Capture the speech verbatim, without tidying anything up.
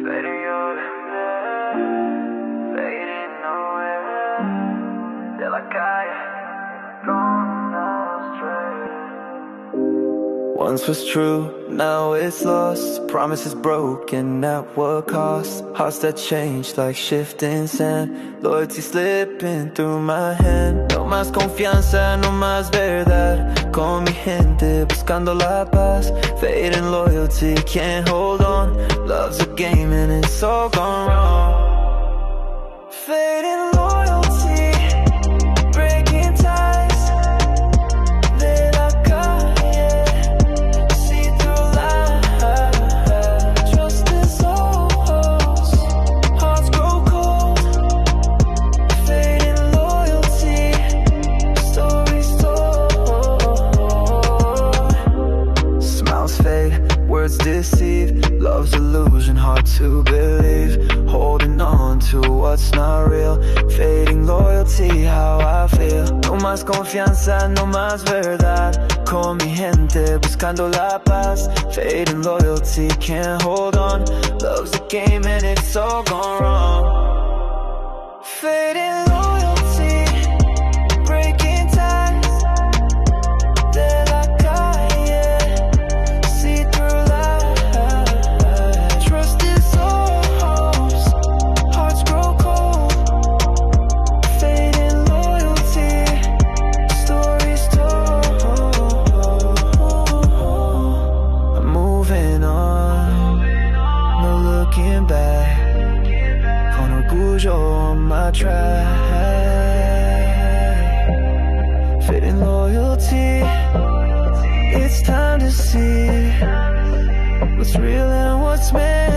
Fading out, fading nowhere. De la calle, gone astray. Once was true, now it's lost. Promises broken, at what cost? Hearts that change like shifting sand. Loyalty slipping through my hand. No más confianza, no más verdad. Con mi gente buscando la paz. Fading loyalty, can't hold on. Love's a game and it's all gone wrong. Fading loyalty, breaking ties. De la calle, see through lies. Trust is lost, hearts grow cold. Fading loyalty, stories told. Smiles fade, words deceive. Love's illusion, hard to believe. Holding on to what's not real. Fading loyalty, how I feel. No más confianza, no más verdad. Con mi gente buscando la paz. Fading loyalty, can't hold on. Love's a game and it's all gone wrong. Fading loyalty, breaking ties. De la calle, see through lies. Trust is lost, hearts grow cold. Fading loyalty, stories told. I'm moving on, no looking back. Con orgullo on my track. Fading loyalty, it's time to see what's real and what's meant.